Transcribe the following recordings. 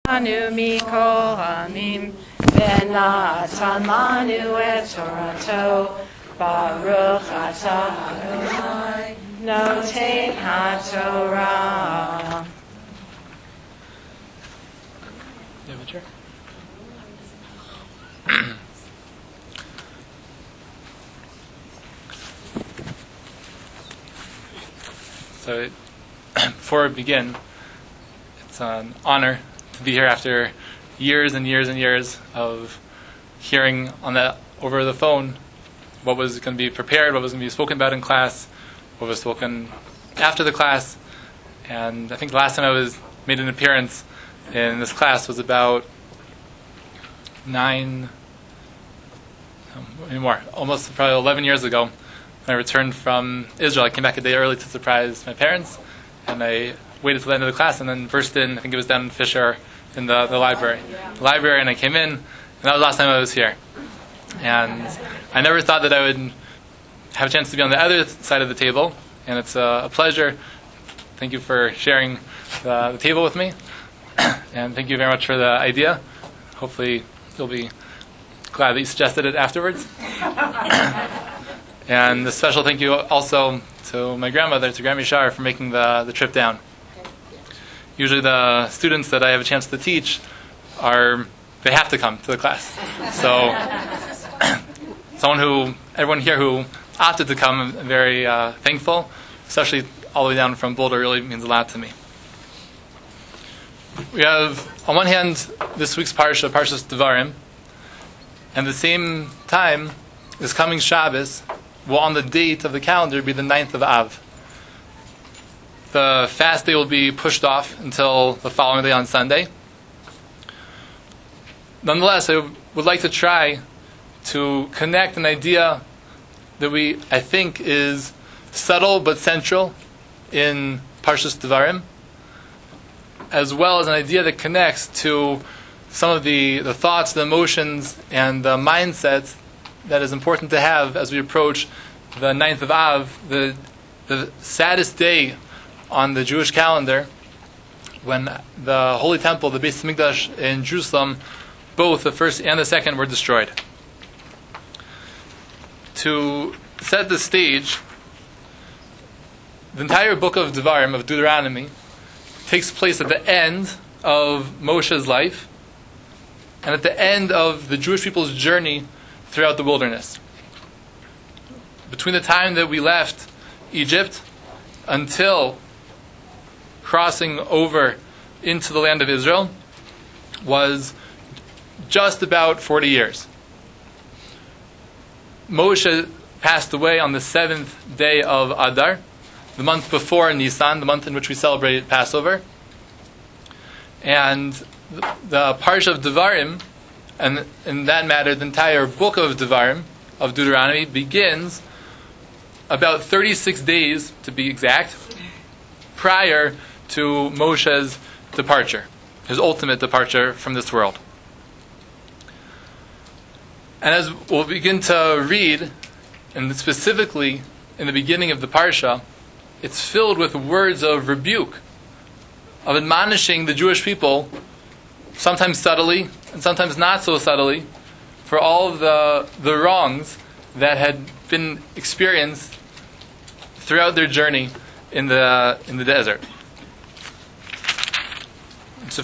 Anu mikol hamim v'natan lanu et Torato Baruch atah Adonai noten haTorah. You have a chair? So, before we begin, it's an honor to be here after years and years and years of hearing over the phone what was going to be prepared, what was going to be spoken about in class, what was spoken after the class. And I think the last time I made an appearance in this class was about almost probably 11 years ago. When I returned from Israel, I came back a day early to surprise my parents, and I waited till the end of the class and then burst in. I think it was down in Fisher in the library. And I came in, and that was the last time I was here. And I never thought that I would have a chance to be on the other side of the table, and it's a pleasure. Thank you for sharing the table with me, and thank you very much for the idea. Hopefully you'll be glad that you suggested it afterwards. And a special thank you also to my grandmother, to Grandma Shar, for making the trip down. Usually the students that I have a chance to teach they have to come to the class. So everyone here who opted to come, I'm very thankful, especially all the way down from Boulder, really means a lot to me. We have, on one hand, this week's Parsha, Parshas Devarim, and at the same time, this coming Shabbos will, on the date of the calendar, be the 9th of Av. The fast day will be pushed off until the following day on Sunday. Nonetheless, I would like to try to connect an idea that I think is subtle but central in Parshas Devarim, as well as an idea that connects to some of the thoughts, the emotions, and the mindsets that is important to have as we approach the 9th of Av, the saddest day on the Jewish calendar, when the Holy Temple, the Beis Hamikdash in Jerusalem, both the first and the second, were destroyed. To set the stage, the entire book of Devarim, of Deuteronomy, takes place at the end of Moshe's life and at the end of the Jewish people's journey throughout the wilderness. Between the time that we left Egypt until crossing over into the land of Israel was just about 40 years. Moshe passed away on the 7th day of Adar, the month before Nisan, the month in which we celebrate Passover. And the Parsha of Devarim, and in that matter, the entire book of Devarim, of Deuteronomy, begins about 36 days, to be exact, prior to Moshe's departure, his ultimate departure from this world. And as we'll begin to read, and specifically in the beginning of the Parsha, it's filled with words of rebuke, of admonishing the Jewish people, sometimes subtly and sometimes not so subtly, for all of the wrongs that had been experienced throughout their journey in the desert. So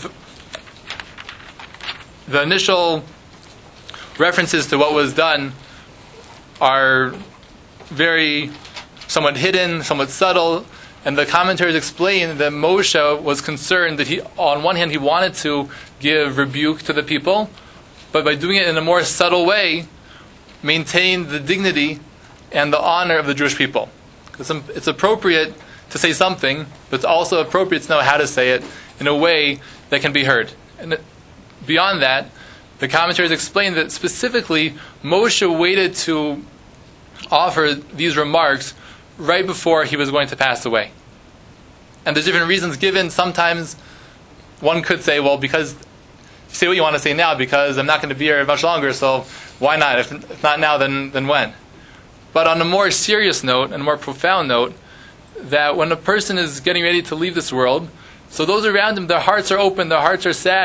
the initial references to what was done are very somewhat hidden, somewhat subtle, and the commentaries explain that Moshe was concerned that on one hand, he wanted to give rebuke to the people, but by doing it in a more subtle way, maintain the dignity and the honor of the Jewish people. It's appropriate to say something, but it's also appropriate to know how to say it in a way that can be heard. And beyond that, the commentaries explain that specifically Moshe waited to offer these remarks right before he was going to pass away. And there's different reasons given. Sometimes one could say, well, because say what you want to say now, because I'm not going to be here much longer, so why not? If not now, then when? But on a more serious note, and a more profound note, that when a person is getting ready to leave this world, so those around him, their hearts are open, their hearts are sad,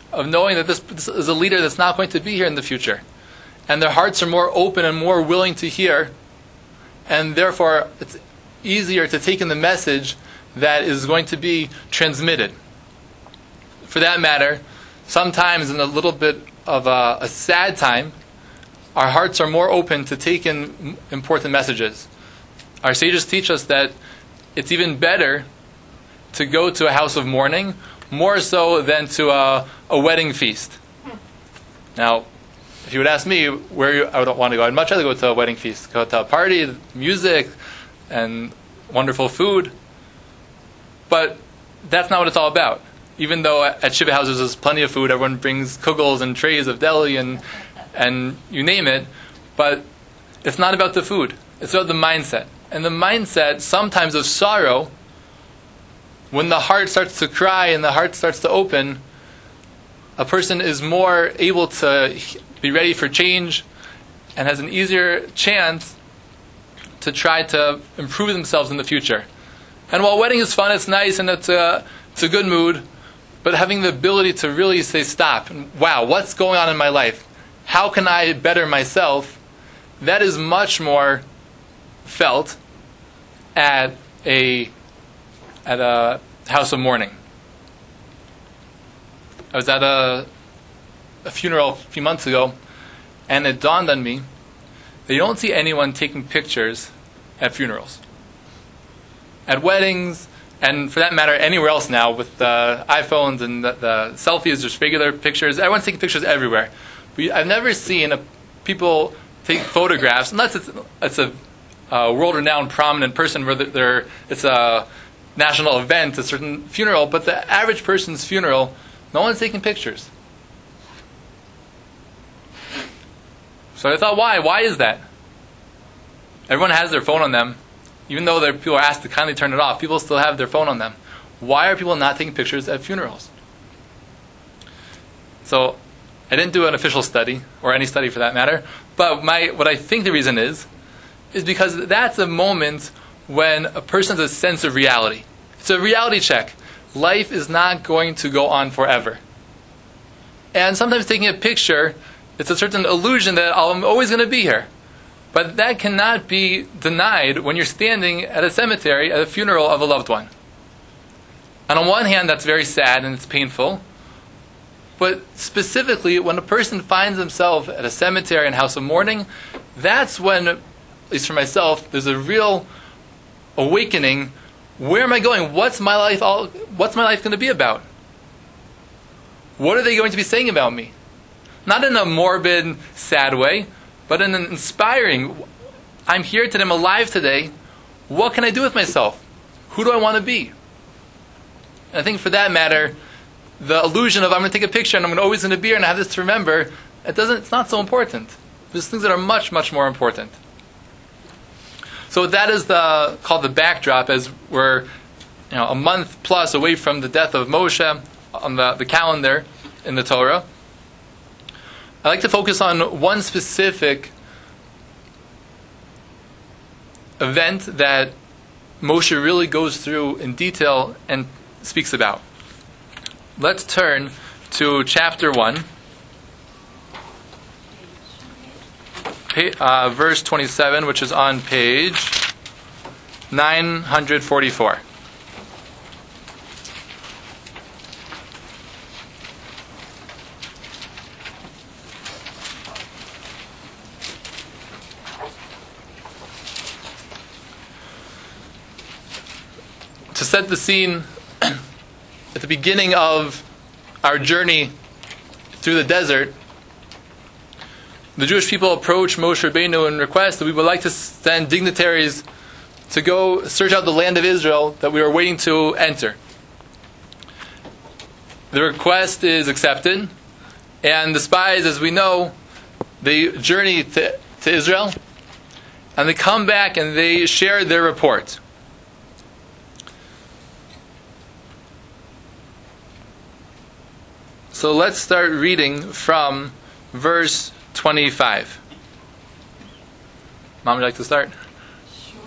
of knowing that this is a leader that's not going to be here in the future. And their hearts are more open and more willing to hear, and therefore it's easier to take in the message that is going to be transmitted. For that matter, sometimes in a little bit of a sad time, our hearts are more open to take in important messages. Our sages teach us that it's even better to go to a house of mourning, more so than to a wedding feast. Now, if you would ask me where I would want to go, I'd much rather go to a wedding feast, go to a party, music, and wonderful food. But that's not what it's all about. Even though at Shiva houses there's plenty of food, everyone brings kugels and trays of deli and you name it, but it's not about the food. It's about the mindset. And the mindset, sometimes of sorrow, when the heart starts to cry and the heart starts to open, a person is more able to be ready for change and has an easier chance to try to improve themselves in the future. And while wedding is fun, it's nice, and it's a good mood, but having the ability to really say stop, and wow, what's going on in my life? How can I better myself? That is much more felt at a house of mourning. I was at a funeral a few months ago, and it dawned on me that you don't see anyone taking pictures at funerals. At weddings, and for that matter, anywhere else now, with the iPhones and the selfies, just regular pictures. Everyone's taking pictures everywhere. But I've never seen people take photographs, unless it's a world-renowned prominent person where it's a national event, a certain funeral, but the average person's funeral, no one's taking pictures. So I thought, why? Why is that? Everyone has their phone on them. Even though people are asked to kindly turn it off, people still have their phone on them. Why are people not taking pictures at funerals? So I didn't do an official study, or any study for that matter, but what I think the reason is because that's a moment when a person has a sense of reality. It's a reality check. Life is not going to go on forever. And sometimes taking a picture, it's a certain illusion that I'm always going to be here. But that cannot be denied when you're standing at a cemetery at a funeral of a loved one. And on one hand, that's very sad and it's painful. But specifically, when a person finds himself at a cemetery and house of mourning, that's when, at least for myself, there's a real awakening. Where am I going? What's my life going to be about? What are they going to be saying about me? Not in a morbid, sad way, but in an inspiring, I'm here today, I'm alive today, what can I do with myself? Who do I want to be? And I think for that matter, the illusion of I'm going to take a picture and I'm always going to be here and I have this to remember, it's not so important. There's things that are much, much more important. So that is called the backdrop, as we're a month plus away from the death of Moshe on the calendar in the Torah. I'd like to focus on one specific event that Moshe really goes through in detail and speaks about. Let's turn to chapter 1, verse 27, which is on page 944. To set the scene, at the beginning of our journey through the desert, the Jewish people approach Moshe Rabbeinu and request that we would like to send dignitaries to go search out the land of Israel that we are waiting to enter. The request is accepted, and the spies, as we know, they journey to Israel, and they come back and they share their report. So let's start reading from verse 25. Mom, would you like to start? Sure.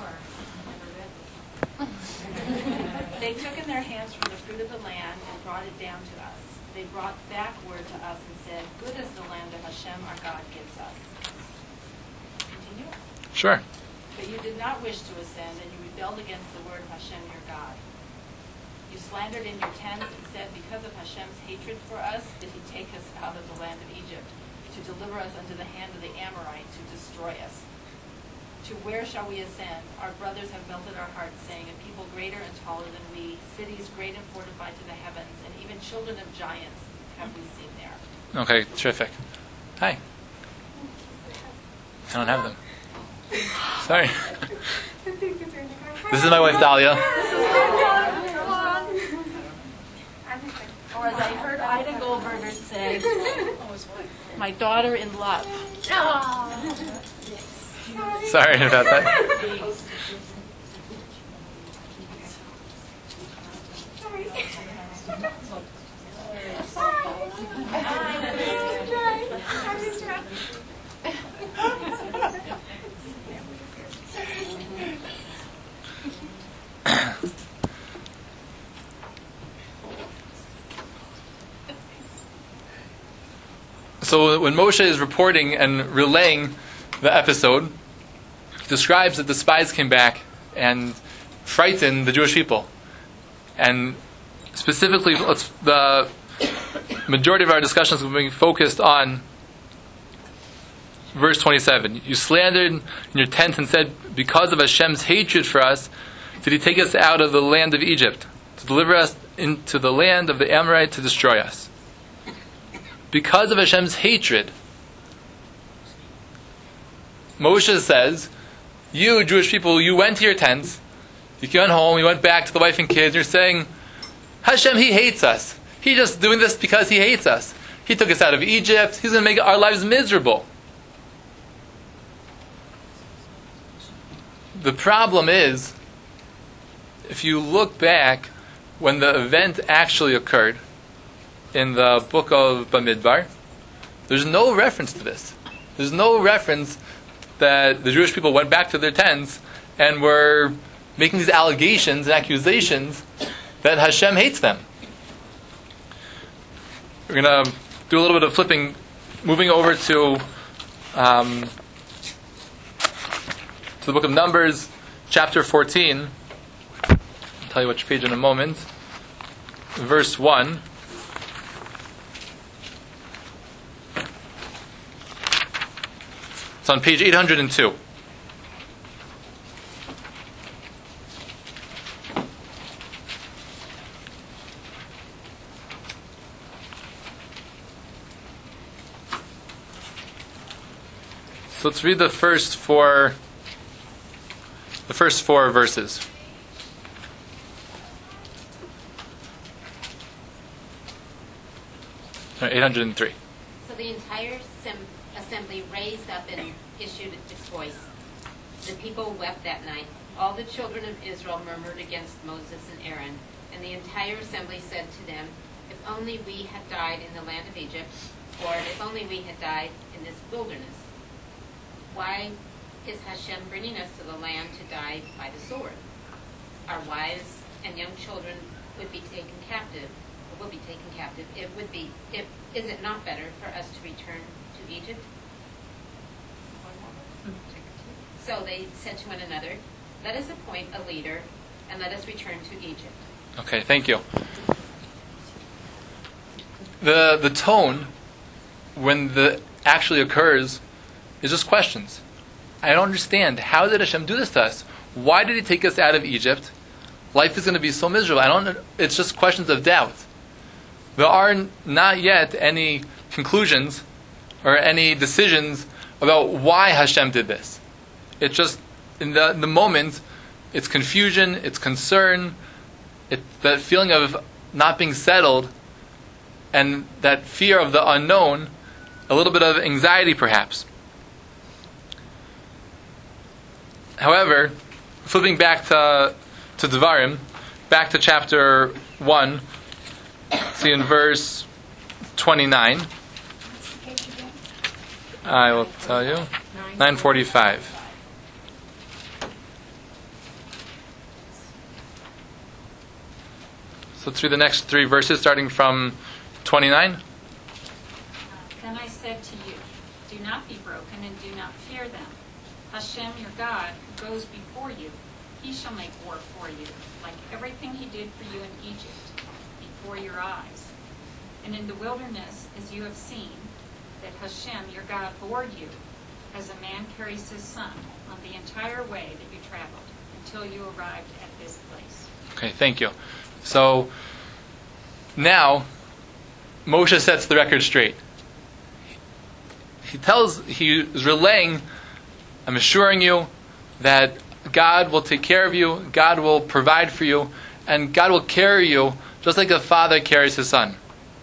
They took in their hands from the fruit of the land and brought it down to us. They brought back word to us and said, "Good is the land that Hashem our God gives us." Continue. Sure. But you did not wish to ascend, and you rebelled against the word of Hashem your God. You slandered in your tents and said, "Because of Hashem's hatred for us, did he take us out of the land of Egypt, to deliver us unto the hand of the Amorites, to destroy us? To where shall we ascend? Our brothers have melted our hearts, saying, a people greater and taller than we, cities great and fortified to the heavens, and even children of giants have we seen there." Okay, terrific. Hi. I don't have them. Sorry. This is my wife, Dahlia. Or as I heard Ida Goldberger say, my daughter in love. Sorry about that. So when Moshe is reporting and relaying the episode, he describes that the spies came back and frightened the Jewish people. And specifically, the majority of our discussions will be focused on verse 27. You slandered in your tent and said, "Because of Hashem's hatred for us, did he take us out of the land of Egypt, to deliver us into the land of the Amorites to destroy us." Because of Hashem's hatred, Moshe says, you Jewish people, you went to your tents, you went home, you went back to the wife and kids, you're saying, Hashem, he hates us. He's just doing this because he hates us. He took us out of Egypt. He's going to make our lives miserable. The problem is, if you look back when the event actually occurred, in the book of Bamidbar, there's no reference to this. There's no reference that the Jewish people went back to their tents and were making these allegations and accusations that Hashem hates them. We're going to do a little bit of flipping, moving over to the book of Numbers, chapter 14. I'll tell you which page in a moment. Verse 1. It's on page 802. So let's read the first four verses. 803. So the entire assembly raised up and issued its voice. The people wept that night. All the children of Israel murmured against Moses and Aaron, and the entire assembly said to them, "If only we had died in the land of Egypt, or if only we had died in this wilderness. Why is Hashem bringing us to the land to die by the sword? Our wives and young children would be taken captive. Is it not better for us to return to Egypt?" So they said to one another, "Let us appoint a leader, and let us return to Egypt." Okay, thank you. The tone, when the actually occurs, is just questions. I don't understand. How did Hashem do this to us? Why did he take us out of Egypt? Life is going to be so miserable. It's just questions of doubt. There are not yet any conclusions or any decisions about why Hashem did this. It's just, in the moment, it's confusion, it's concern, it's that feeling of not being settled, and that fear of the unknown, a little bit of anxiety perhaps. However, flipping back to Devarim, back to chapter 1, see in verse 29, I will tell you, 945. So let's read the next three verses, starting from 29. Then I said to you, do not be broken and do not fear them. Hashem your God, who goes before you, he shall make war for you, like everything he did for you in Egypt, before your eyes. And in the wilderness, as you have seen, that Hashem your God bore you, as a man carries his son, on the entire way that you traveled, until you arrived at this place. Okay, thank you. So now Moshe sets the record straight. He is relaying, I'm assuring you that God will take care of you, God will provide for you, and God will carry you just like a father carries his son.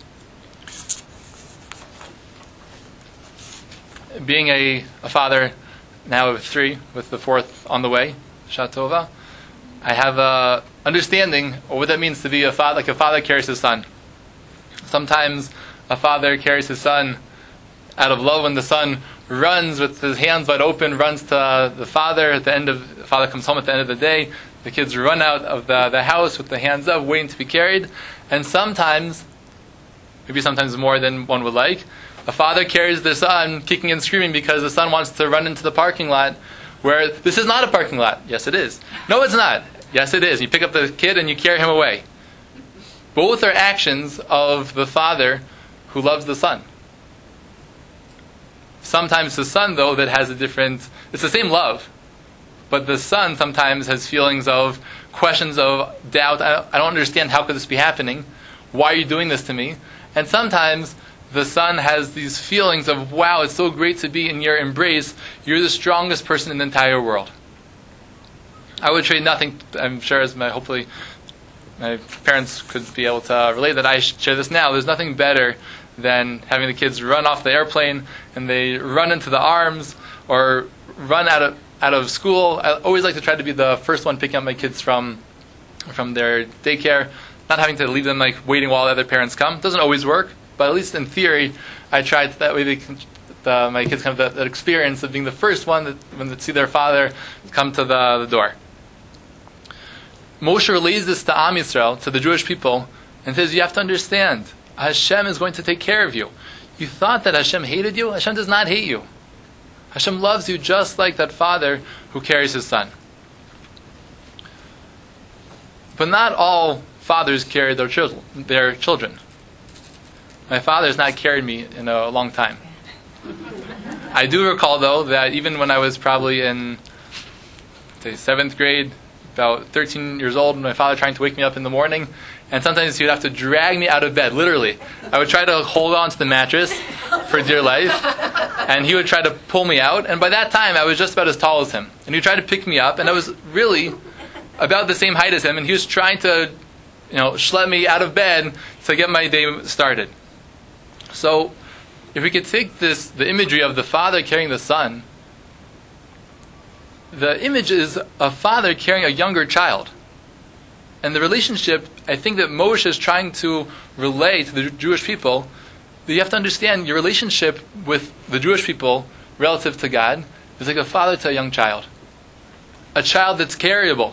Being a father now of 3, with the 4th on the way, Shatova, I have a understanding of what that means to be a father, like a father carries his son. Sometimes a father carries his son out of love when the son runs with his hands wide open, runs to the father at the end of, the father comes home at the end of the day, the kids run out of the house with the hands up, waiting to be carried. And sometimes, maybe sometimes more than one would like, a father carries their son kicking and screaming because the son wants to run into the parking lot where this is not a parking lot. Yes, it is. No, it's not. Yes, it is. You pick up the kid and you carry him away. Both are actions of the father who loves the son. Sometimes the son, though, that has a different, it's the same love, but the son sometimes has feelings of questions of doubt. I don't understand, how could this be happening? Why are you doing this to me? And sometimes the son has these feelings of, wow, it's so great to be in your embrace. You're the strongest person in the entire world. I would trade nothing, I'm sure, as hopefully my parents could be able to relate that I share this now. There's nothing better than having the kids run off the airplane and they run into the arms or run out of school. I always like to try to be the first one picking up my kids from their daycare, not having to leave them like waiting while the other parents come. It doesn't always work, but at least in theory, I tried that way. My kids have that experience of being the first one when they see their father come to the door. Moshe relays this to Am Yisrael, to the Jewish people, and says, you have to understand, Hashem is going to take care of you. You thought that Hashem hated you? Hashem does not hate you. Hashem loves you just like that father who carries his son. But not all fathers carry their children. My father has not carried me in a long time. I do recall, though, that even when I was probably in, say, 7th grade, about 13 years old, my father trying to wake me up in the morning, and sometimes he would have to drag me out of bed, literally. I would try to hold on to the mattress for dear life, and he would try to pull me out, and by that time I was just about as tall as him. And he tried to pick me up, and I was really about the same height as him, and he was trying to, schlep me out of bed to get my day started. So, if we could take the imagery of the father carrying the son, the image is a father carrying a younger child. And the relationship, I think that Moshe is trying to relay to the Jewish people, that you have to understand your relationship with the Jewish people relative to God is like a father to a young child. A child that's carryable.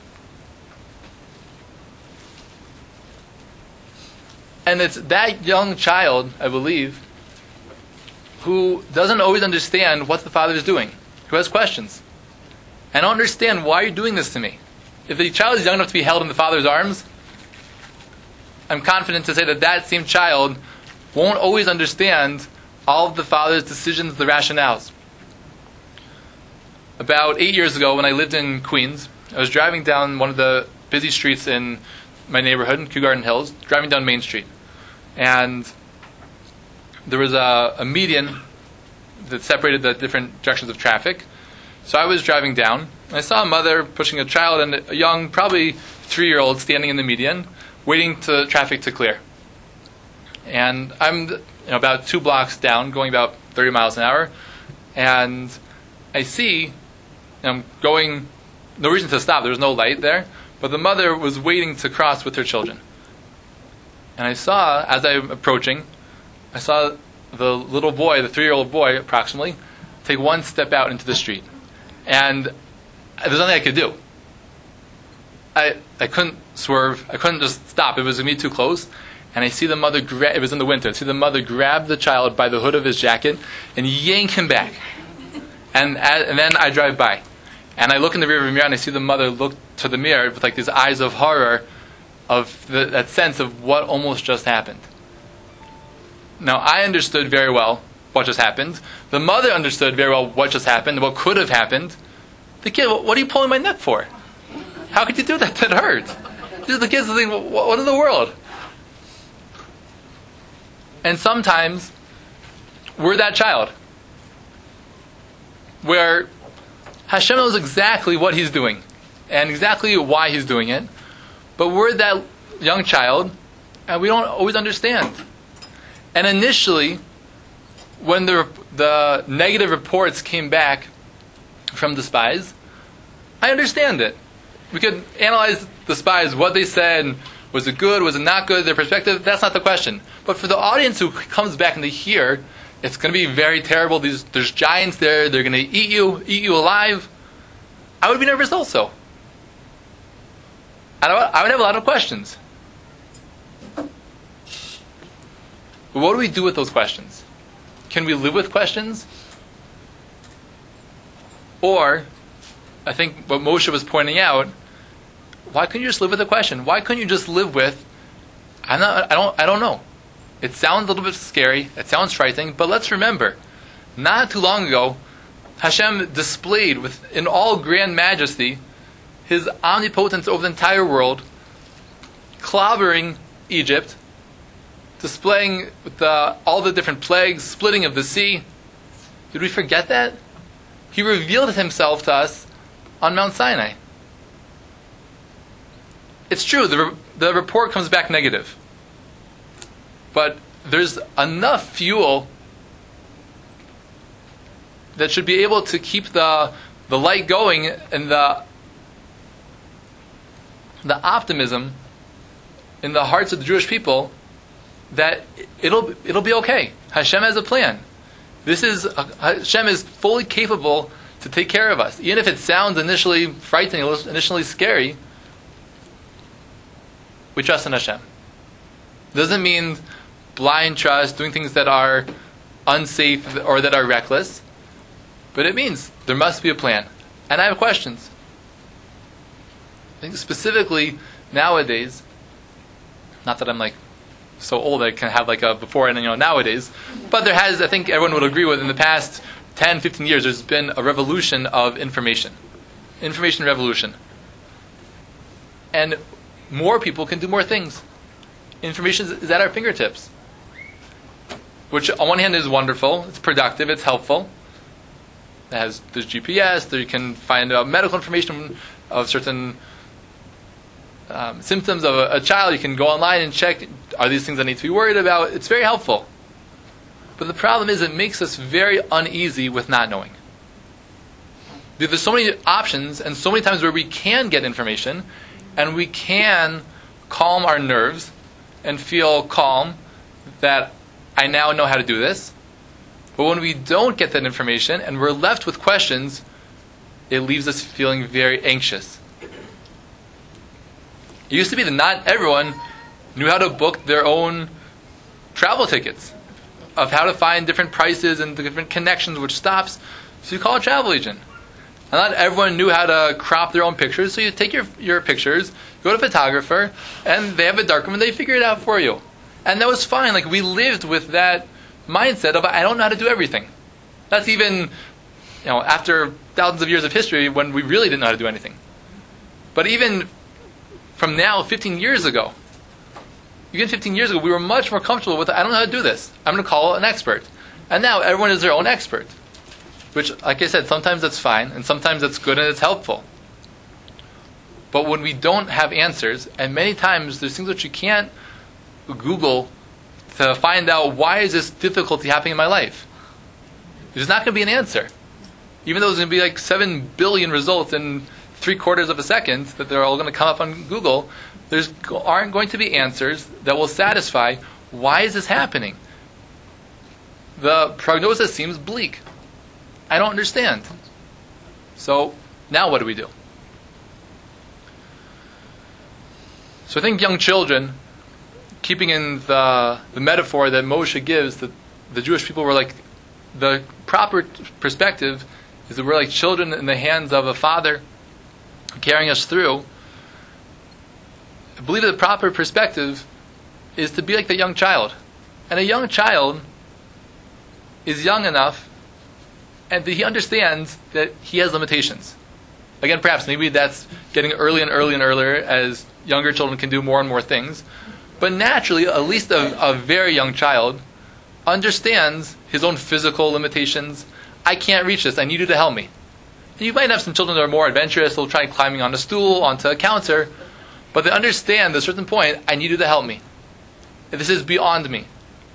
And it's that young child, I believe, who doesn't always understand what the father is doing, who has questions. I don't understand why you're doing this to me. If the child is young enough to be held in the father's arms, I'm confident to say that same child won't always understand all of the father's decisions, the rationales. About 8 years ago, when I lived in Queens, I was driving down one of the busy streets in my neighborhood, in Kew Garden Hills, driving down Main Street. And there was a median that separated the different directions of traffic. So I was driving down, and I saw a mother pushing a child and a young, probably 3-year-old, standing in the median, waiting for traffic to clear. And I'm about 2 blocks down, going about 30 miles an hour, and I see, I'm going, no reason to stop, there was no light there, but the mother was waiting to cross with her children. And I saw, as I'm approaching, I saw the little boy, the 3-year-old boy approximately, take one step out into the street. And there's nothing I could do. I couldn't swerve. I couldn't just stop. It was going to be too close. and I see the mother, it was in the winter, I see the mother grab the child by the hood of his jacket and yank him back. And then I drive by. And I look in the rearview mirror and I see the mother look to the mirror with like these eyes of horror, of that sense of what almost just happened. Now, I understood very well what just happened. The mother understood very well what just happened, what could have happened. The kid, what are you pulling my neck for? How could you do that? That hurt. The kids think, what in the world? And sometimes, we're that child. Where Hashem knows exactly what He's doing. And exactly why He's doing it. But we're that young child, and we don't always understand. And initially, when the negative reports came back from the spies, I understand it. We could analyze the spies, what they said, was it good, was it not good, their perspective, that's not the question. But for the audience who comes back and they hear, it's going to be very terrible, there's giants there, they're going to eat you alive, I would be nervous also. I would have a lot of questions. But what do we do with those questions? Can we live with questions? Or, I think what Moshe was pointing out, why couldn't you just live with the question? Why couldn't you just live with, I don't know. It sounds a little bit scary, it sounds frightening, but let's remember, not too long ago, Hashem displayed in all grand majesty His omnipotence over the entire world, clobbering Egypt, displaying all the different plagues, splitting of the sea. Did we forget that? He revealed Himself to us on Mount Sinai. It's true, the report comes back negative. But there's enough fuel that should be able to keep the light going and the optimism in the hearts of the Jewish people that it'll be okay. Hashem has a plan. Hashem is fully capable to take care of us. Even if it sounds initially frightening, initially scary, we trust in Hashem. Doesn't mean blind trust, doing things that are unsafe or that are reckless, but it means there must be a plan. And I have questions. I think specifically nowadays, not that I'm like so old that I can have like a before and nowadays, but there has, I think everyone would agree with, in the past 10, 15 years, there's been a revolution of information. Information revolution. And more people can do more things. Information is at our fingertips. Which on one hand is wonderful, it's productive, it's helpful. There's GPS, there you can find medical information of certain symptoms of a child. You can go online and check, are these things I need to be worried about? It's very helpful. But the problem is it makes us very uneasy with not knowing. There's so many options and so many times where we can get information and we can calm our nerves and feel calm that I now know how to do this. But when we don't get that information and we're left with questions, it leaves us feeling very anxious. It used to be that not everyone knew how to book their own travel tickets, of how to find different prices and different connections, which stops. So you call a travel agent. And not everyone knew how to crop their own pictures, so you take your pictures, go to a photographer, and they have a darkroom and they figure it out for you. And that was fine. Like, we lived with that mindset of, I don't know how to do everything. That's even, after thousands of years of history when we really didn't know how to do anything. But even from now, 15 years ago, we were much more comfortable with, I don't know how to do this. I'm going to call an expert. And now everyone is their own expert. Which, like I said, sometimes that's fine, and sometimes that's good and it's helpful. But when we don't have answers, and many times there's things that you can't Google to find out, why is this difficulty happening in my life? There's not going to be an answer. Even though there's going to be like 7 billion results in 3/4 of a second that they're all going to come up on Google, there aren't going to be answers that will satisfy, why is this happening? The prognosis seems bleak. I don't understand. So, now what do we do? So I think young children keeping in the metaphor that Moshe gives, that the Jewish people were like, the proper perspective is that we're like children in the hands of a father carrying us through. I believe the proper perspective is to be like the young child. And a young child is young enough and that he understands that he has limitations. Again, perhaps maybe that's getting early and early and earlier as younger children can do more and more things. But naturally, at least a very young child understands his own physical limitations. I can't reach this. I need you to help me. And you might have some children that are more adventurous. They'll try climbing on a stool, onto a counter. But they understand at a certain point, I need you to help me. This is beyond me.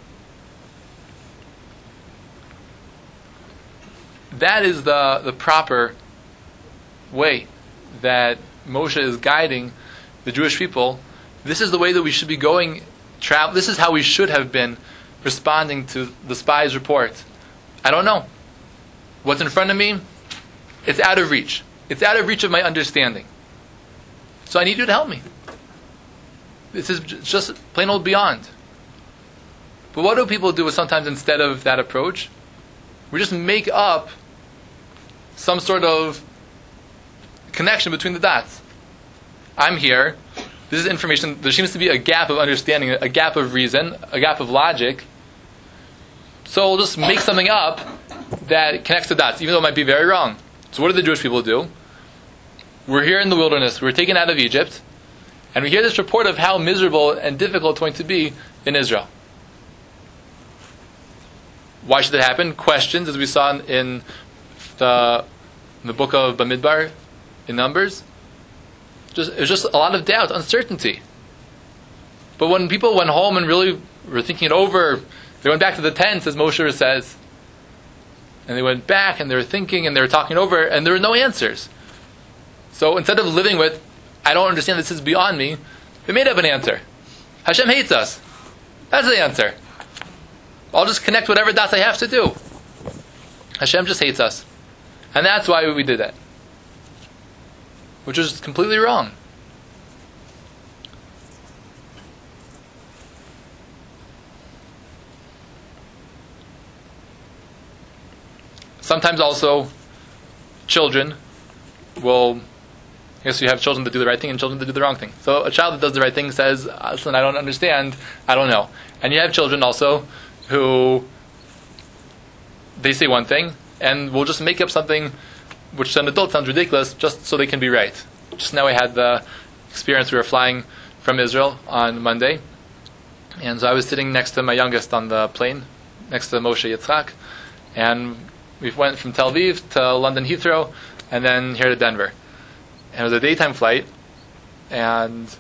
That is the proper way that Moshe is guiding the Jewish people. This is the way that we should be going. This is how we should have been responding to the spy's report. I don't know. What's in front of me? It's out of reach. It's out of reach of my understanding. So I need you to help me. This is just plain old beyond. But what do people do sometimes instead of that approach? We just make up some sort of connection between the dots. I'm here. This is information. There seems to be a gap of understanding, a gap of reason, a gap of logic. So we'll just make something up that connects the dots, even though it might be very wrong. So what do the Jewish people do? We're here in the wilderness. We're taken out of Egypt. And we hear this report of how miserable and difficult it's going to be in Israel. Why should that happen? Questions, as we saw in the book of Bamidbar, in Numbers. It was just a lot of doubt, uncertainty. But when people went home and really were thinking it over, they went back to the tents, as Moshe says. And they went back and they were thinking and they were talking over, and there were no answers. So instead of living with, I don't understand, this is beyond me, they made up an answer. Hashem hates us. That's the answer. I'll just connect whatever dots I have to do. Hashem just hates us. And that's why we did that. Which is completely wrong. Sometimes also, children will, I guess you have children that do the right thing and children that do the wrong thing. So a child that does the right thing says, listen, I don't understand, I don't know. And you have children also who, they say one thing, and will just make up something which to an adult sounds ridiculous, just so they can be right. Just now I had the experience, we were flying from Israel on Monday, and so I was sitting next to my youngest on the plane, next to Moshe Yitzchak, and we went from Tel Aviv to London Heathrow, and then here to Denver. And it was a daytime flight, and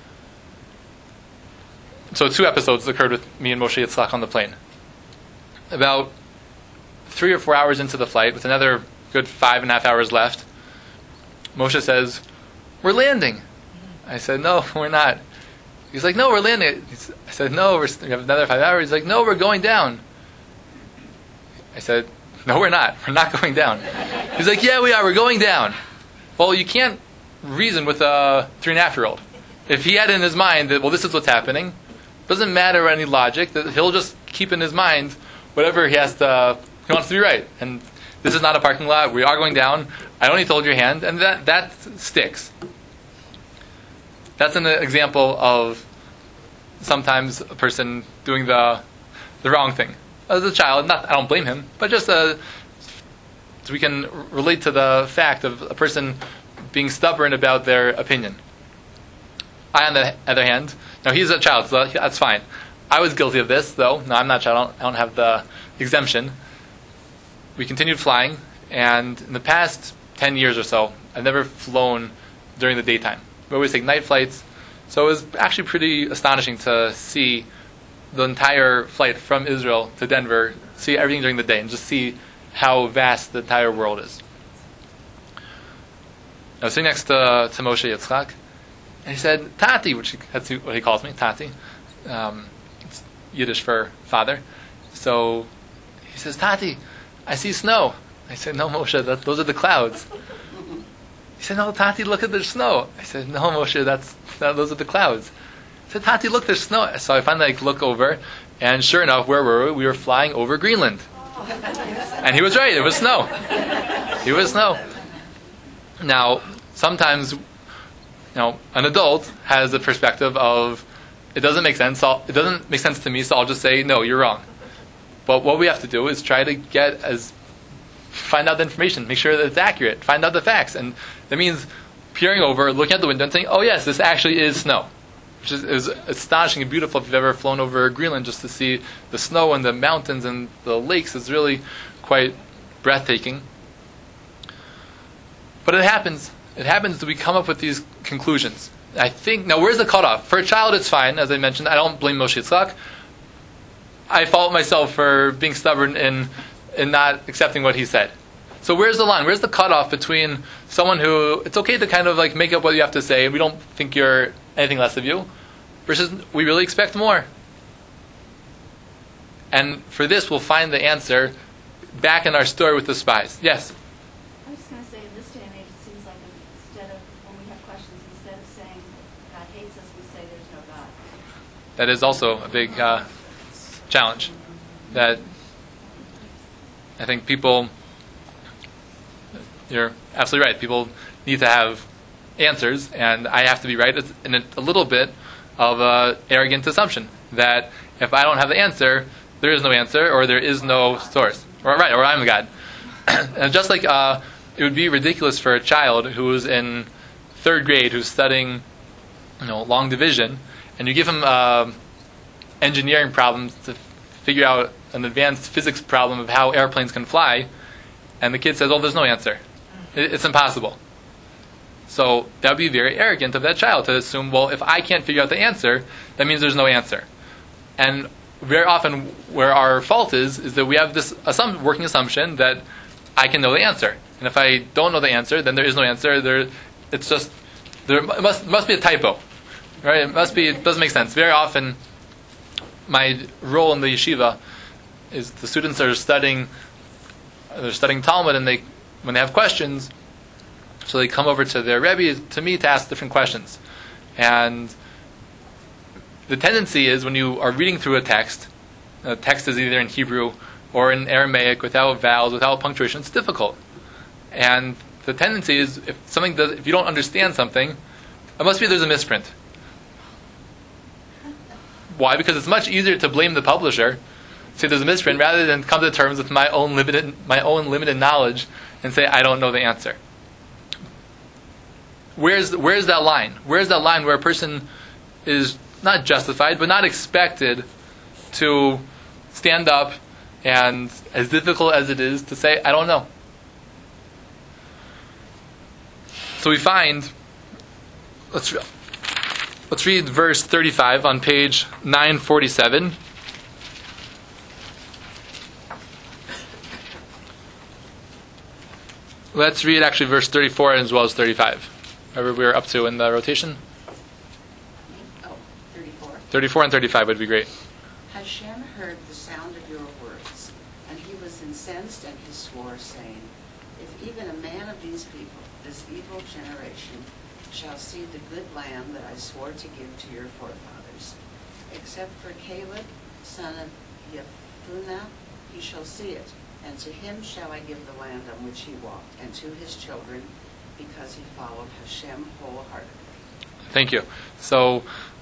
so 2 episodes occurred with me and Moshe Yitzchak on the plane. About 3 or 4 hours into the flight, with another good 5.5 hours left, Moshe says, "We're landing." I said, "No, we're not." He's like, "No, we're landing." I said, "No, we have another 5 hours." He's like, "No, we're going down." I said, "No, we're not. We're not going down." He's like, "Yeah, we are. We're going down." Well, you can't reason with a 3.5-year-old. If he had in his mind that, well, this is what's happening, doesn't matter any logic, that he'll just keep in his mind whatever he wants to be right. And this is not a parking lot. We are going down. I only told your hand, and that sticks. That's an example of sometimes a person doing the wrong thing. As a child, I don't blame him, but just so we can relate to the fact of a person being stubborn about their opinion. I, on the other hand, now he's a child, so that's fine. I was guilty of this, though. No, I'm not a child. I don't have the exemption. We continued flying, and in the past 10 years or so, I've never flown during the daytime. We always take night flights, so it was actually pretty astonishing to see the entire flight from Israel to Denver, see everything during the day, and just see how vast the entire world is. I was sitting next to Moshe Yitzchak, and he said, "Tati," that's what he calls me, Tati. It's Yiddish for father. So he says, "Tati, I see snow." I said, "No, Moshe, those are the clouds." He said, "No, Tati, look at the snow." I said, "No, Moshe, those are the clouds." I said, Tati, look, there's snow. So I finally look over, and sure enough, where were we? We were flying over Greenland. And he was right, it was snow. It was snow. Now, sometimes, an adult has a perspective of, it doesn't make sense to me, so I'll just say, no, you're wrong. But what we have to do is try to find out the information, make sure that it's accurate, find out the facts. And that means peering over, looking at the window and saying, oh yes, this actually is snow. Which is astonishing and beautiful if you've ever flown over Greenland, just to see the snow and the mountains and the lakes. It's really quite breathtaking. But it happens. It happens that we come up with these conclusions. I think, now where's the cutoff? For a child, it's fine. As I mentioned, I don't blame Moshe Yitzchak. I fault myself for being stubborn in not accepting what he said. So where's the line? Where's the cutoff between someone who, it's okay to kind of make up what you have to say, and we don't think you're anything less of you, versus we really expect more. And for this, we'll find the answer back in our story with the spies. Yes? I was just going to say, in this day and age, it seems like instead of, when we have questions, instead of saying God hates us, we say there's no God. That is also a big challenge. That I think people, you're absolutely right, people need to have answers, and I have to be right. It's a little bit of an arrogant assumption that if I don't have the answer, there is no answer, or there is no source. Or I'm God. And just like it would be ridiculous for a child who's in 3rd grade, who's studying long division, and you give him engineering problems to figure out an advanced physics problem of how airplanes can fly, and the kid says, oh, there's no answer. It's impossible. So that would be very arrogant of that child to assume, well, if I can't figure out the answer, that means there's no answer. And very often where our fault is that we have this working assumption that I can know the answer. And if I don't know the answer, then there is no answer. There must be a typo. Right? It doesn't make sense. Very often my role in the yeshiva is the students are studying Talmud, and when they have questions, so they come over to their Rebbe, to me, to ask different questions. And the tendency is when you are reading through a text is either in Hebrew or in Aramaic, without vowels, without punctuation, it's difficult. And the tendency is, if you don't understand something, it must be there's a misprint. Why? Because it's much easier to blame the publisher, say there's a misprint, rather than come to terms with my own limited knowledge and say I don't know the answer. Where's that line? Where's that line where a person is not justified, but not expected to stand up and, as difficult as it is, to say, I don't know? So we find, let's read verse 35 on page 947. Let's read actually verse 34 as well as 35. Wherever we're up to in the rotation. 34 and 35 would be great. Hashem heard the sound of your words, and he was incensed, and he swore, saying, if even a man of these people, this evil generation, shall see the good land that I swore to give to your forefathers, except for Caleb, son of Jephunneh, he shall see it, and to him shall I give the land on which he walked, and to his children, because he followed Hashem wholeheartedly. Thank you. So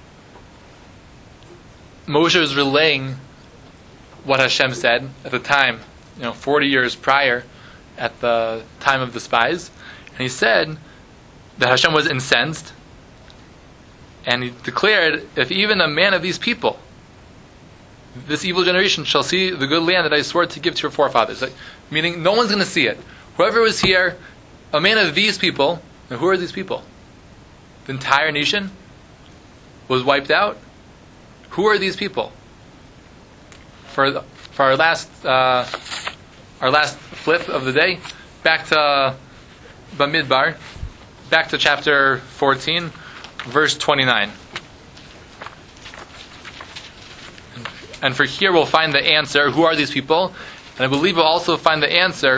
Moshe is relaying what Hashem said at the time, 40 years prior, at the time of the spies. And he said that Hashem was incensed, and he declared, if even a man of these people, this evil generation, shall see the good land that I swore to give to your forefathers. Meaning, no one's going to see it. Whoever was here, a man of these people, and who are these people? The entire nation was wiped out. Who are these people? For our last flip of the day, back to Bamidbar, back to chapter 14, verse 29. And for here we'll find the answer. Who are these people? And I believe we'll also find the answer.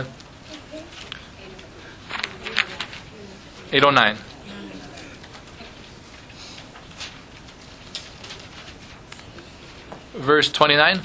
809. verse 29.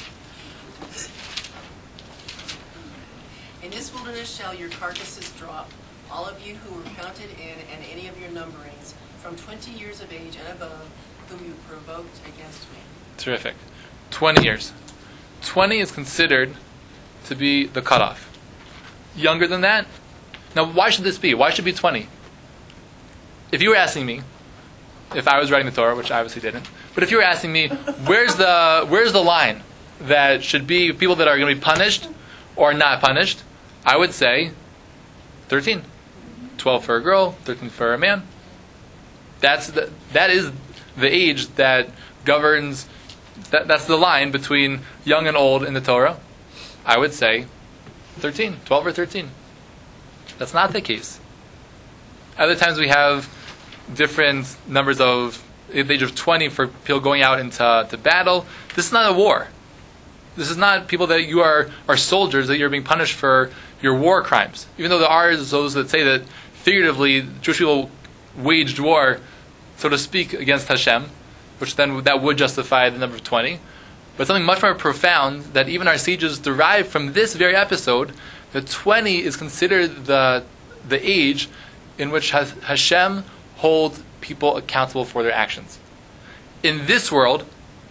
In this wilderness shall your carcasses drop, all of you who were counted in, and any of your numberings, from 20 years of age and above, whom you provoked against me. Terrific. 20 years. 20 is considered to be the cutoff. Younger than that? Now, why should this be? Why should it be 20? If you were asking me, if I was writing the Torah, which I obviously didn't, but if you were asking me, where's the line that should be people that are going to be punished or not punished, I would say 13. 12 for a girl, 13 for a man. That is the age that governs, that's the line between young and old in the Torah. I would say 13, 12 or 13. That's not the case. Other times we have different numbers of the age of 20 for people going out into battle. This is not a war. This is not people that you are soldiers, that you're being punished for your war crimes. Even though there are those that say that figuratively Jewish people waged war, so to speak, against Hashem, which then that would justify the number of 20. But something much more profound that even our sages derive from this very episode, that 20 is considered the age in which Hashem holds people accountable for their actions. In this world,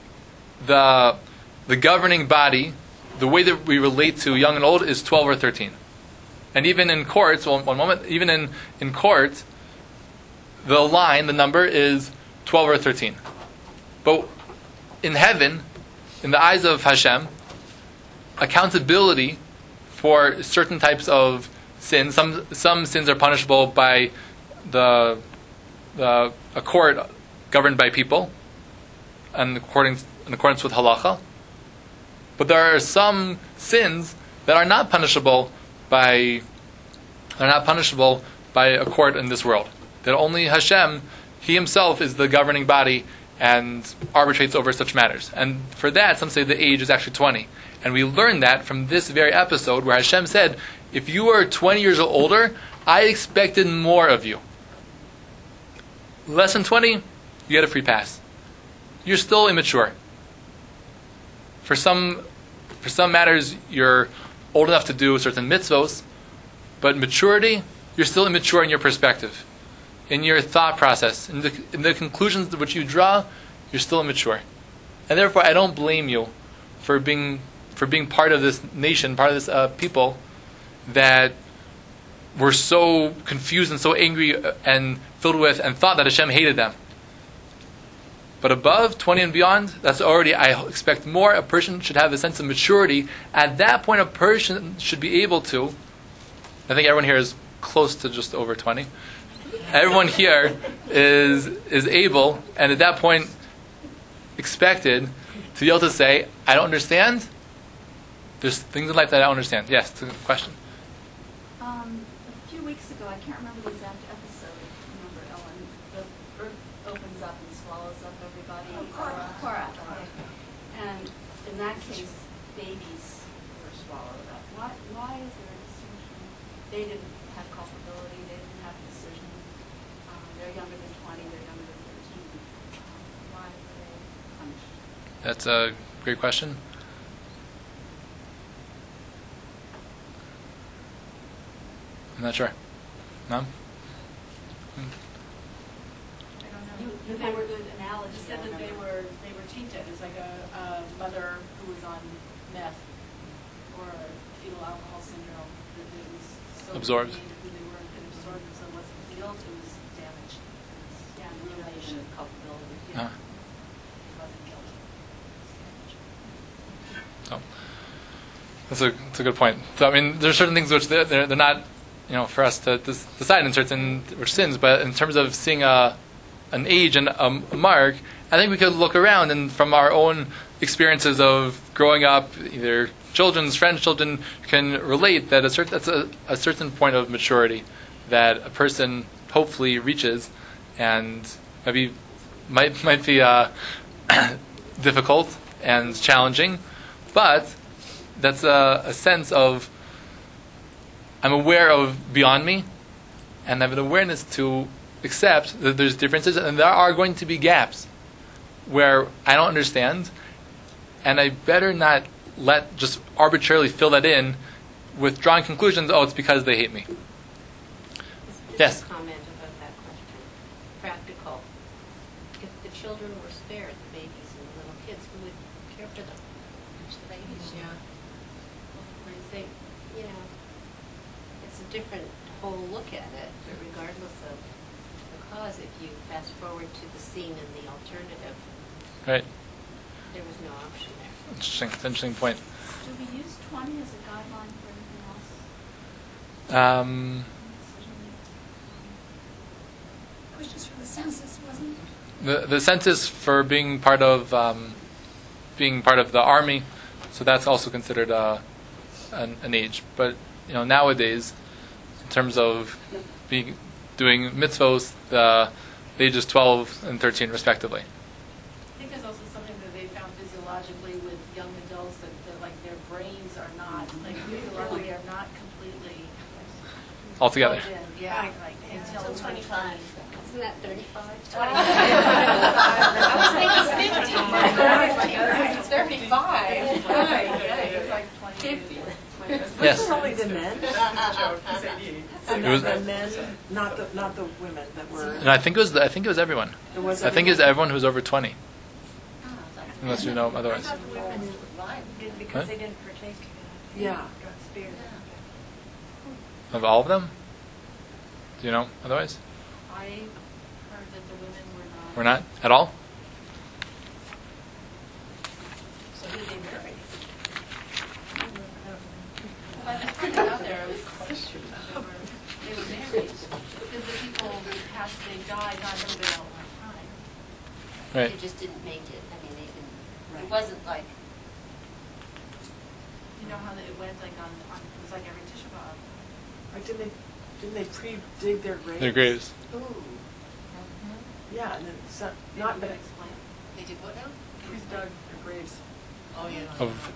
the governing body, the way that we relate to young and old is 12 or 13. And even in courts, one moment, even in court, the line, the number is 12 or 13. But in heaven, in the eyes of Hashem, accountability for certain types of sins, some sins are punishable by a court governed by people, in accordance with halacha. But there are some sins that are not punishable by a court in this world. That only Hashem, He Himself, is the governing body and arbitrates over such matters. And for that, some say the age is actually 20. And we learn that from this very episode where Hashem said, if you are 20 years or older, I expected more of you. Less than 20, you get a free pass. You're still immature. For some matters, you're old enough to do certain mitzvos, but maturity, you're still immature in your perspective, in your thought process, in the conclusions which you draw, you're still immature. And therefore, I don't blame you for being part of this nation, part of this people that were so confused and so angry and filled with and thought that Hashem hated them. But above 20 and beyond, that's already, I expect more. A person should have a sense of maturity. At that point, a person should be able to, I think everyone here is close to just over 20. Everyone here is able, and at that point, expected to be able to say, I don't understand. There's things in life that I don't understand. Yes, it's a question. A few weeks ago, I can't remember the exact episode. Remember, Ellen, the earth opens up and swallows up everybody. Korah. And in that case, babies were swallowed up. Why is there a distinction? They didn't have culpability. They didn't have a decision. They're younger than 20. They're younger than 13. Why were they punished? That's a great question. I'm not sure. No? I don't know. You had a good analogy. You said that they were tainted. It's like a mother who was on meth or fetal alcohol syndrome. That it was so Absorbed. tainted who they were, it absorbed, so it wasn't healed. It was damaged. Yeah, Ruination of culpability. Uh-huh. It wasn't guilty. So, that's a good point. So, I mean, there's certain things which they're not, for us to decide in certain which sins, but in terms of seeing an age and a mark, I think we could look around and from our own experiences of growing up, either children's friends, children can relate that that's a certain point of maturity that a person hopefully reaches, and maybe might be difficult and challenging, but that's a sense of I'm aware of beyond me, and I have an awareness to accept that there's differences, and there are going to be gaps where I don't understand, and I better not just arbitrarily fill that in with drawing conclusions, oh, it's because they hate me. Yes? Comment about that question. Practical. If the children were spared, the babies and the little kids, who would care for them? It's the babies. Yeah. I think, it's a different whole look at it, but regardless of the cause, if you fast forward to the scene and the alternative, Right. there was no option there. Interesting. It's an interesting point. Do we use 20 as a guideline for anything else? Questions for the census, wasn't it? The census for being part of the army, so that's also considered an age. But nowadays, in terms of doing mitzvos, the ages 12 and 13 respectively. I think there's also something that they found physiologically with young adults that like their brains are not, like they are not completely Altogether. plugged in. Yeah, like until 25. Isn't that 35? I was thinking 50. 35. Right. It's like 20. 50. Yes. Only the men? It was- the men, not the women that were. And I think it was everyone. It was I think it's everyone who's over 20, Oh, unless you know otherwise. Because they didn't partake. Yeah. Got spared. Of all of them? Do you know otherwise? I heard that the women were not. We're not at all? So who did they marry? Well, I put it out there. It was they were married because the people passed. They died not a little bit out of time. Right. They just didn't make it. I mean, they didn't. Right. It wasn't like. You know how it went like on it was like every Tisha B'Av. Or didn't they pre-dig their graves? Their graves. Ooh. Yeah, and then not but Explain. They did what now? pre-dug their graves. Oh, yeah. Of-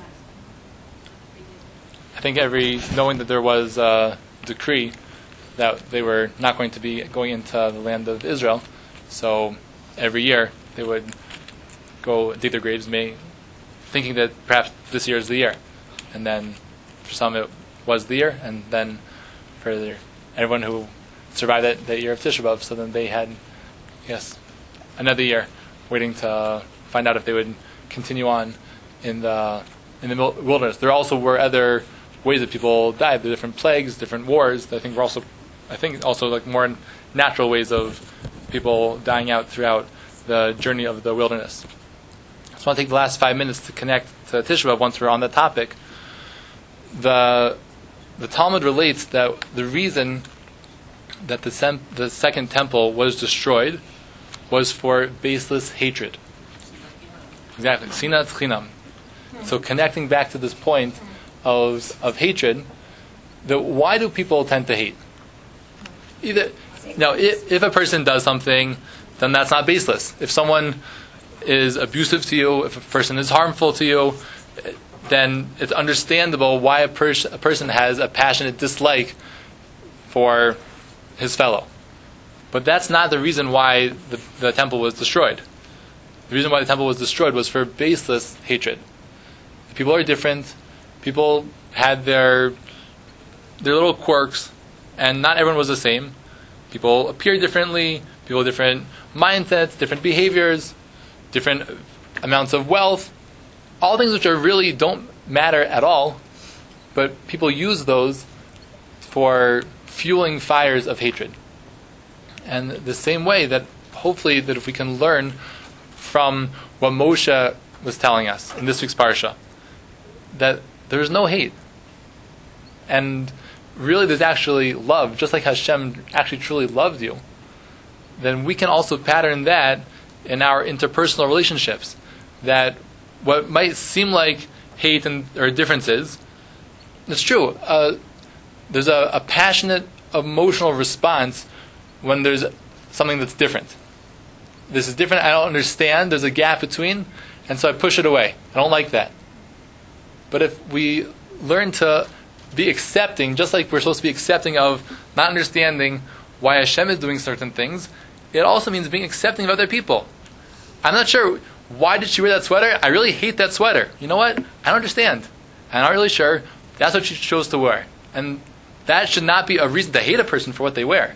I think knowing that there was a decree that they were not going to be going into the land of Israel, so every year they would go dig their graves, thinking that perhaps this year is the year, and then for some it was the year, and then for everyone who survived that year of Tisha B'Av, so then they had, another year waiting to find out if they would continue on in the wilderness. There also were other ways that people died. There were different plagues, different wars. I think also like more natural ways of people dying out throughout the journey of the wilderness. I just want to take the last 5 minutes to connect to Tisha B'Av once we're on the topic. The Talmud relates that the reason that the second temple was destroyed was for baseless hatred. Exactly, sinat chinam. So connecting back to this point of hatred, why do people tend to hate? If a person does something, then that's not baseless. If someone is abusive to you, if a person is harmful to you, then it's understandable why a person has a passionate dislike for his fellow. But that's not the reason why the temple was destroyed. The reason why the temple was destroyed was for baseless hatred. People are different. People had their little quirks, and not everyone was the same. People appear differently. People with different mindsets, different behaviors, different amounts of wealth. All things which really don't matter at all, but people use those for fueling fires of hatred. And the same way that hopefully that if we can learn from what Moshe was telling us in this week's parsha, that there's no hate. And really there's actually love, just like Hashem actually truly loved you, then we can also pattern that in our interpersonal relationships. That what might seem like hate or differences, it's true. There's a passionate emotional response when there's something that's different. This is different, I don't understand, there's a gap between, and so I push it away. I don't like that. But if we learn to be accepting, just like we're supposed to be accepting of not understanding why Hashem is doing certain things, it also means being accepting of other people. I'm not sure Why did she wear that sweater? I really hate that sweater. You know what? I don't understand. I'm not really sure. That's what she chose to wear. And that should not be a reason to hate a person for what they wear.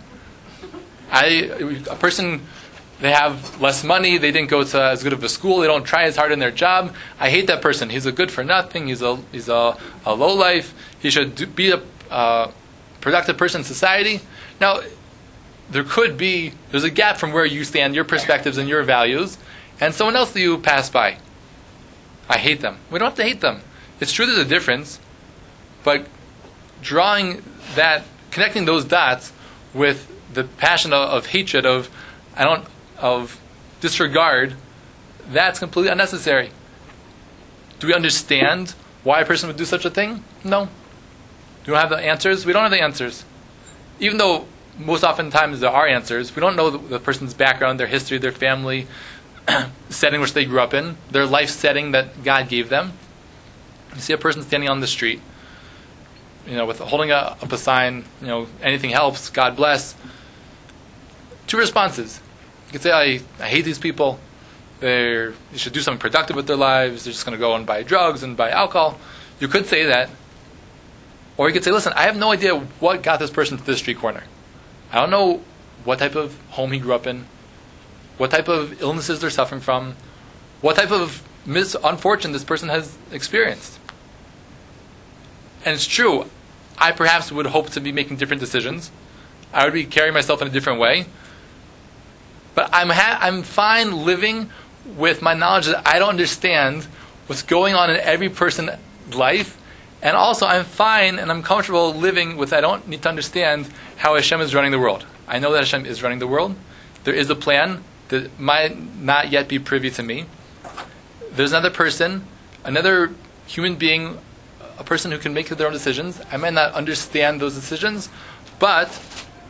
A person, they have less money, they didn't go to as good of a school, they don't try as hard in their job. I hate that person. He's a good for nothing. He's a low life. He should be a productive person in society. Now, there's a gap from where you stand, your perspectives and your values, and someone else that you pass by. I hate them. We don't have to hate them. It's true there's a difference, but connecting those dots with the passion of hatred, of disregard, that's completely unnecessary. Do we understand why a person would do such a thing? No. Do we have the answers? We don't have the answers. Even though most oftentimes there are answers, we don't know the person's background, their history, their family, setting which they grew up in, their life setting that God gave them. You see a person standing on the street, with holding up a sign, anything helps, God bless. Two responses. You could say, I hate these people. They should do something productive with their lives. They're just going to go and buy drugs and buy alcohol. You could say that. Or you could say, listen, I have no idea what got this person to this street corner. I don't know what type of home he grew up in, what type of illnesses they're suffering from, what type of misfortune this person has experienced. And it's true, I perhaps would hope to be making different decisions. I would be carrying myself in a different way. But I'm fine living with my knowledge that I don't understand what's going on in every person's life. And also, I'm fine and I'm comfortable living with I don't need to understand how Hashem is running the world. I know that Hashem is running the world. There is a plan that might not yet be privy to me. There's another person, another human being, a person who can make their own decisions. I might not understand those decisions, but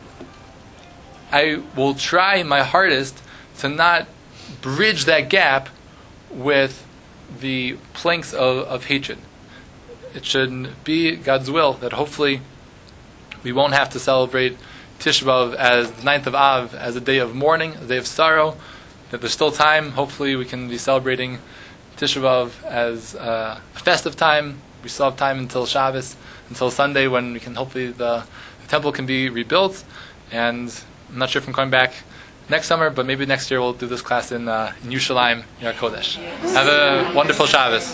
I will try my hardest to not bridge that gap with the planks of hatred. It should be God's will that hopefully we won't have to celebrate Tisha B'Av as the 9th of Av, as a day of mourning, a day of sorrow, that there's still time. Hopefully we can be celebrating Tisha B'Av as a festive time. We still have time until Shabbos, until Sunday, when we can hopefully the temple can be rebuilt. And I'm not sure if I'm coming back next summer, but maybe next year we'll do this class in Yerushalayim, Yer Kodesh. Have a wonderful Shabbos.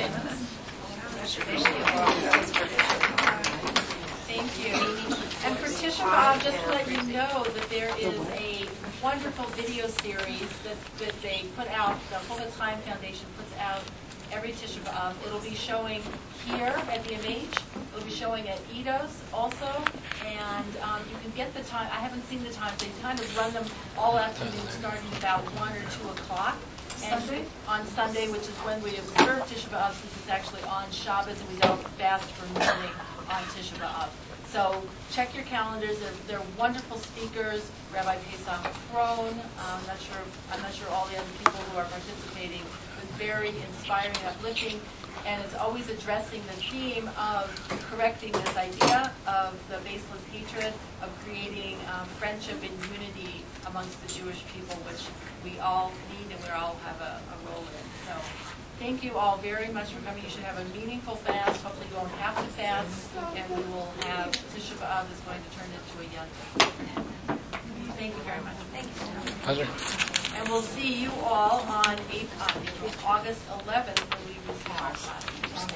Thank you. And for Tisha B'Av, just to let you know that there is a wonderful video series that they put out, the Chofetz Chaim Foundation puts out every Tisha B'Av. It'll be showing here at the MH. It'll be showing at Eidos also. And you can get the time. I haven't seen the times. They kind of run them all afternoon, starting about 1 or 2 o'clock. And on Sunday, which is when we observe Tisha B'Av, since it's actually on Shabbos, and we don't fast for mourning on Tisha B'Av. So check your calendars. They're wonderful speakers. Rabbi Pesach Krohn. I'm not sure all the other people who are participating. It was very inspiring, uplifting, and it's always addressing the theme of correcting this idea of the baseless hatred, of creating friendship and unity amongst the Jewish people, which we all need and we all have a role in. So thank you all very much for coming. You should have a meaningful fast. Hopefully you won't have to fast, and we will have Tisha B'Av is going to turn into a yom. Thank you very much. Thank you. Pleasure. And we'll see you all on August 11th when we resume our class.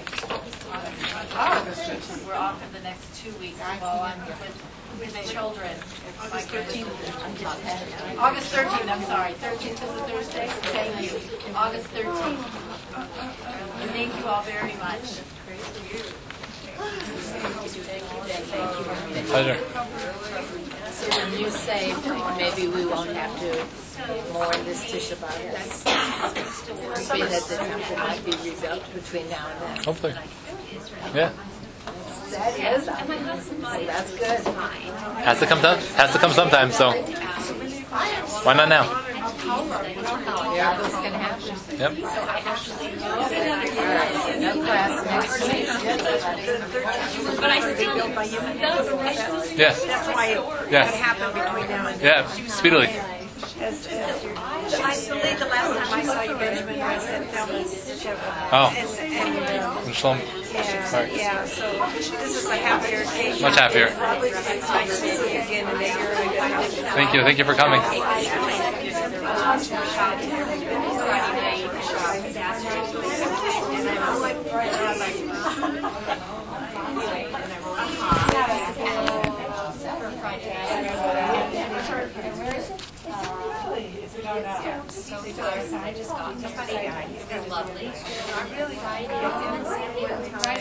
We're off for the next 2 weeks while I'm with the children. August 13th. August 13th, I'm sorry. 13th is a Thursday? Thank you. August 13th. Thank you all very much. Pleasure. So when you say maybe we won't have to mourn this Tisha B'Av, maybe that the temple might be rebuilt between now and then. Hopefully. Yeah. That is, that's good. Has to come sometime, so why not now? Miracles can happen. Yep. No class next week. But I still Yes. That's why it Yes. happened between now and then. Yeah. Speedily. And I believe the last time I saw you, Benjamin, was at Thelma's show. Oh. And Shalom. Sorry. yeah, so this is a happier occasion. Much happier. It's nice to see you again and that you're in good. Thank you. Thank you for coming. They're lovely. They're not really